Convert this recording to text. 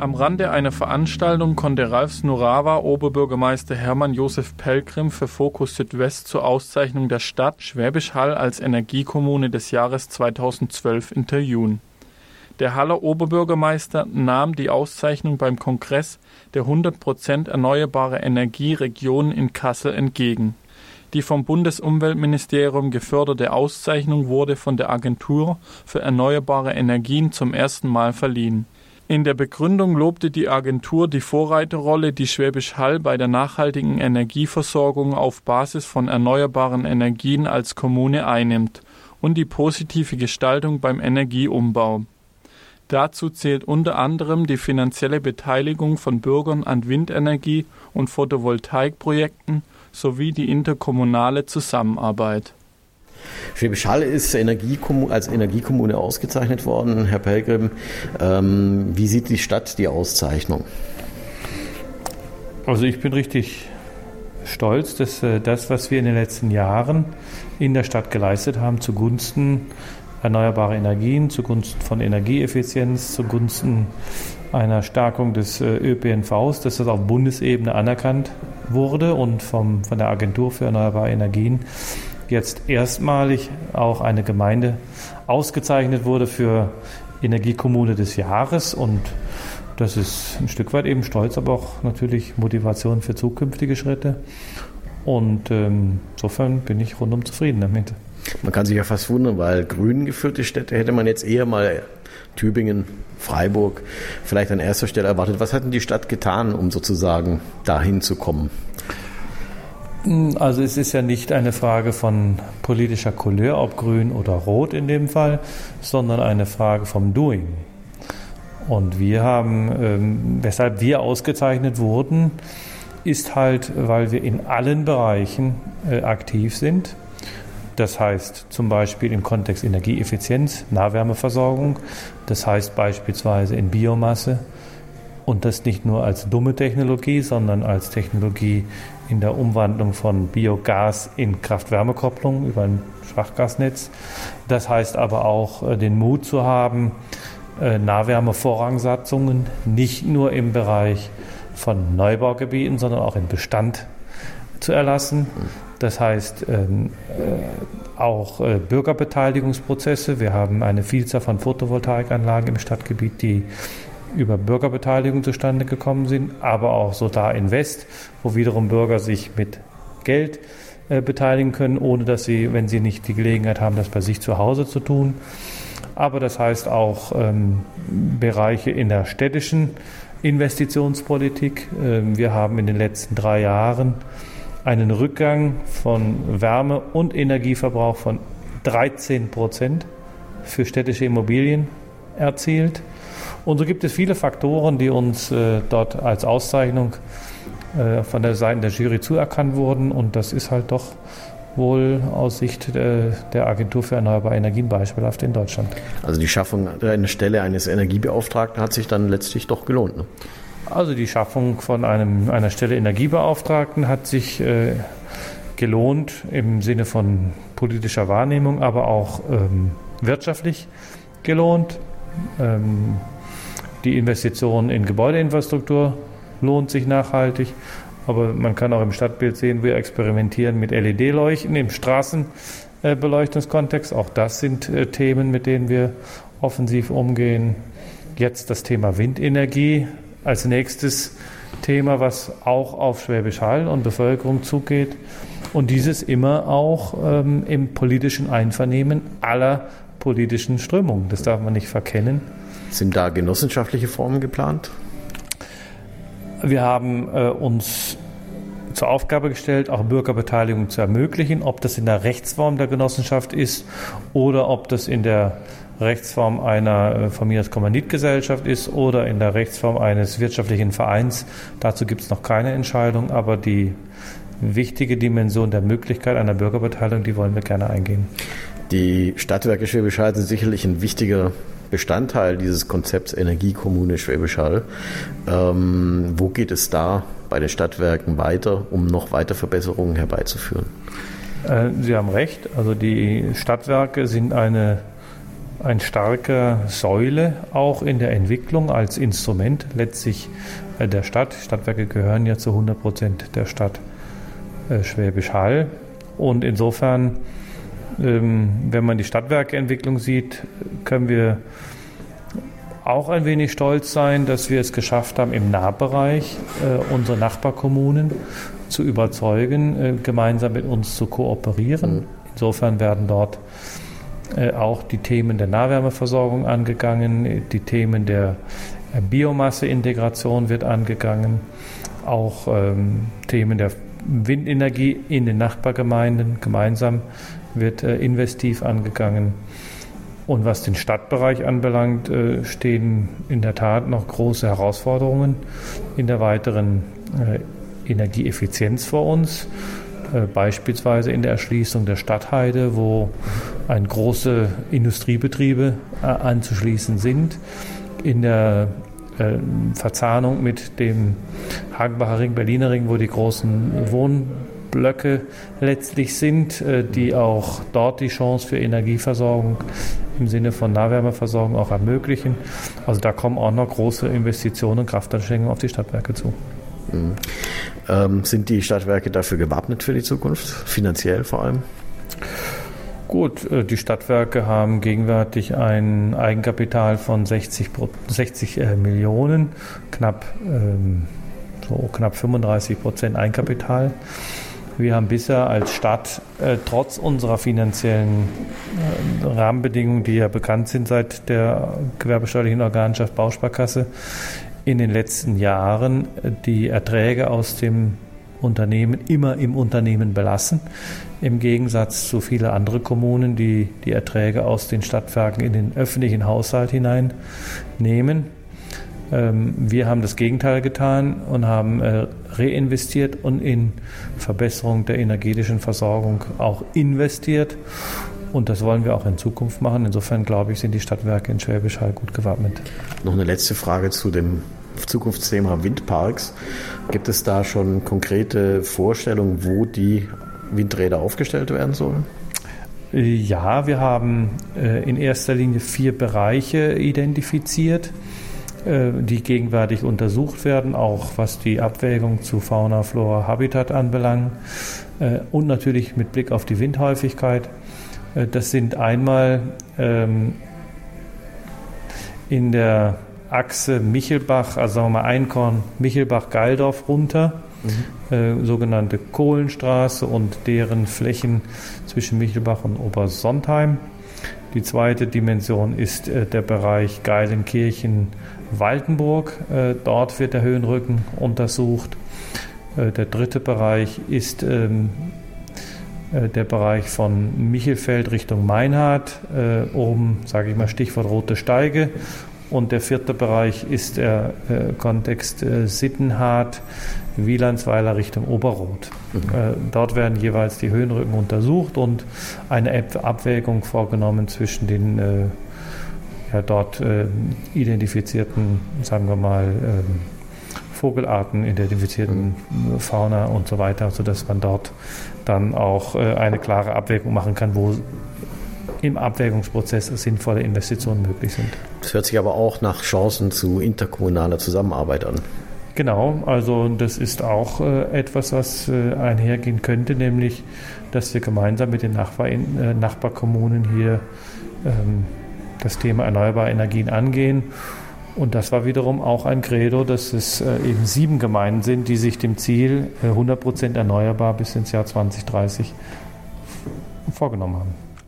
Am Rande einer Veranstaltung konnte Ralf Snurawa Oberbürgermeister Hermann Josef Pelgrim für Fokus Südwest zur Auszeichnung der Stadt Schwäbisch Hall als Energiekommune des Jahres 2012 interviewen. Der Haller Oberbürgermeister nahm die Auszeichnung beim Kongress der 100% erneuerbare Energieregionen in Kassel entgegen. Die vom Bundesumweltministerium geförderte Auszeichnung wurde von der Agentur für erneuerbare Energien zum ersten Mal verliehen. In der Begründung lobte die Agentur die Vorreiterrolle, die Schwäbisch Hall bei der nachhaltigen Energieversorgung auf Basis von erneuerbaren Energien als Kommune einnimmt und die positive Gestaltung beim Energieumbau. Dazu zählt unter anderem die finanzielle Beteiligung von Bürgern an Windenergie- und Photovoltaikprojekten sowie die interkommunale Zusammenarbeit. Schwäbisch Hall ist als Energiekommune ausgezeichnet worden. Herr Pelgrim, wie sieht die Stadt die Auszeichnung? Also ich bin richtig stolz, dass das, was wir in den letzten Jahren in der Stadt geleistet haben, zugunsten erneuerbarer Energien, zugunsten von Energieeffizienz, zugunsten einer Stärkung des ÖPNVs, dass das auf Bundesebene anerkannt wurde und von der Agentur für erneuerbare Energien jetzt erstmalig auch eine Gemeinde ausgezeichnet wurde für Energiekommune des Jahres. Und das ist ein Stück weit eben Stolz, aber auch natürlich Motivation für zukünftige Schritte. Und insofern bin ich rundum zufrieden damit. Man kann sich ja fast wundern, weil grün geführte Städte hätte man jetzt eher mal Tübingen, Freiburg vielleicht an erster Stelle erwartet. Was hat denn die Stadt getan, um sozusagen dahin zu kommen? Also es ist ja nicht eine Frage von politischer Couleur, ob grün oder rot in dem Fall, sondern eine Frage vom Doing. Und wir haben, weshalb wir ausgezeichnet wurden, ist halt, weil wir in allen Bereichen aktiv sind. Das heißt zum Beispiel im Kontext Energieeffizienz, Nahwärmeversorgung, das heißt beispielsweise in Biomasse und das nicht nur als dumme Technologie, sondern als Technologie in der Umwandlung von Biogas in Kraft-Wärme-Kopplung über ein Schwachgasnetz. Das heißt aber auch den Mut zu haben, Nahwärmevorrangsatzungen nicht nur im Bereich von Neubaugebieten, sondern auch im Bestand zu erlassen. Das heißt auch Bürgerbeteiligungsprozesse. Wir haben eine Vielzahl von Photovoltaikanlagen im Stadtgebiet, die über Bürgerbeteiligung zustande gekommen sind, aber auch Solar Invest, wo wiederum Bürger sich mit Geld beteiligen können, ohne dass sie, wenn sie nicht die Gelegenheit haben, das bei sich zu Hause zu tun. Aber das heißt auch Bereiche in der städtischen Investitionspolitik. Wir haben in den letzten 3 Jahren einen Rückgang von Wärme- und Energieverbrauch von 13% für städtische Immobilien erzielt. Und so gibt es viele Faktoren, die uns dort als Auszeichnung von der Seite der Jury zuerkannt wurden. Und das ist halt doch wohl aus Sicht der Agentur für erneuerbare Energien beispielhaft in Deutschland. Also die Schaffung einer Stelle eines Energiebeauftragten hat sich dann letztlich doch gelohnt, ne? Also die Schaffung von einer Stelle Energiebeauftragten hat sich gelohnt im Sinne von politischer Wahrnehmung, aber auch wirtschaftlich gelohnt. Die Investition in Gebäudeinfrastruktur lohnt sich nachhaltig, aber man kann auch im Stadtbild sehen, wir experimentieren mit LED-Leuchten im Straßenbeleuchtungskontext. Auch das sind Themen, mit denen wir offensiv umgehen. Jetzt das Thema Windenergie als nächstes Thema, was auch auf Schwäbisch Hall und Bevölkerung zugeht. Und dieses immer auch im politischen Einvernehmen aller politischen Strömungen. Das darf man nicht verkennen. Sind da genossenschaftliche Formen geplant? Wir haben uns zur Aufgabe gestellt, auch Bürgerbeteiligung zu ermöglichen, ob das in der Rechtsform der Genossenschaft ist oder ob das in der Rechtsform einer von mir aus Kommanditgesellschaft ist oder in der Rechtsform eines wirtschaftlichen Vereins. Dazu gibt es noch keine Entscheidung, aber die wichtige Dimension der Möglichkeit einer Bürgerbeteiligung, die wollen wir gerne eingehen. Die Stadtwerke Schwäbisch Hall sind sicherlich ein wichtiger Bestandteil dieses Konzepts Energiekommune Schwäbisch Hall. Wo geht es da bei den Stadtwerken weiter, um noch weiter Verbesserungen herbeizuführen? Sie haben recht. Also die Stadtwerke sind eine eine starke Säule auch in der Entwicklung als Instrument letztlich der Stadt. Stadtwerke gehören ja zu 100% der Stadt Schwäbisch Hall. Und insofern, wenn man die Stadtwerkeentwicklung sieht, können wir auch ein wenig stolz sein, dass wir es geschafft haben, im Nahbereich unsere Nachbarkommunen zu überzeugen, gemeinsam mit uns zu kooperieren. Insofern werden dort auch die Themen der Nahwärmeversorgung angegangen, die Themen der Biomasseintegration wird angegangen, auch Themen der Windenergie in den Nachbargemeinden gemeinsam wird investiv angegangen. Und was den Stadtbereich anbelangt, stehen in der Tat noch große Herausforderungen in der weiteren Energieeffizienz vor uns. Beispielsweise in der Erschließung der Stadtheide, wo große Industriebetriebe anzuschließen sind, in der Verzahnung mit dem Hagenbacher Ring, Berliner Ring, wo die großen Wohnblöcke letztlich sind, die auch dort die Chance für Energieversorgung im Sinne von Nahwärmeversorgung auch ermöglichen. Also da kommen auch noch große Investitionen und Kraftanstrengungen auf die Stadtwerke zu. Sind die Stadtwerke dafür gewappnet für die Zukunft, finanziell vor allem? Gut, die Stadtwerke haben gegenwärtig ein Eigenkapital von 60 Millionen, knapp 35% Eigenkapital. Wir haben bisher als Stadt trotz unserer finanziellen Rahmenbedingungen, die ja bekannt sind seit der gewerbesteuerlichen Organschaft Bausparkasse, in den letzten Jahren die Erträge aus dem Unternehmen immer im Unternehmen belassen, im Gegensatz zu vielen anderen Kommunen, die die Erträge aus den Stadtwerken in den öffentlichen Haushalt hineinnehmen. Wir haben das Gegenteil getan und haben reinvestiert und in Verbesserung der energetischen Versorgung auch investiert. Und das wollen wir auch in Zukunft machen. Insofern, glaube ich, sind die Stadtwerke in Schwäbisch Hall gut gewappnet. Noch eine letzte Frage zu dem Zukunftsthema Windparks. Gibt es da schon konkrete Vorstellungen, wo die Windräder aufgestellt werden sollen? Ja, wir haben in erster Linie 4 Bereiche identifiziert, die gegenwärtig untersucht werden, auch was die Abwägung zu Fauna, Flora, Habitat anbelangt und natürlich mit Blick auf die Windhäufigkeit. Das sind einmal in der Achse Michelbach, also sagen wir mal Einkorn, Michelbach-Geildorf runter, sogenannte Kohlenstraße und deren Flächen zwischen Michelbach und Obersontheim. Die zweite Dimension ist der Bereich Geilenkirchen-Waltenburg. Dort wird der Höhenrücken untersucht. Der dritte Bereich ist der Bereich von Michelfeld Richtung Meinhardt, oben, sage ich mal, Stichwort Rote Steige. Und der vierte Bereich ist der Kontext Sittenhardt, Wielandsweiler Richtung Oberroth. Dort werden jeweils die Höhenrücken untersucht und eine Abwägung vorgenommen zwischen den dort identifizierten, sagen wir mal, Vogelarten, identifizierten Fauna und so weiter, sodass man dort dann auch eine klare Abwägung machen kann, wo im Abwägungsprozess sinnvolle Investitionen möglich sind. Das hört sich aber auch nach Chancen zu interkommunaler Zusammenarbeit an. Genau, also das ist auch etwas, was einhergehen könnte, nämlich, dass wir gemeinsam mit den Nachbarkommunen hier das Thema erneuerbare Energien angehen. Und das war wiederum auch ein Credo, dass es eben 7 Gemeinden sind, die sich dem Ziel 100% erneuerbar bis ins Jahr 2030 vorgenommen haben.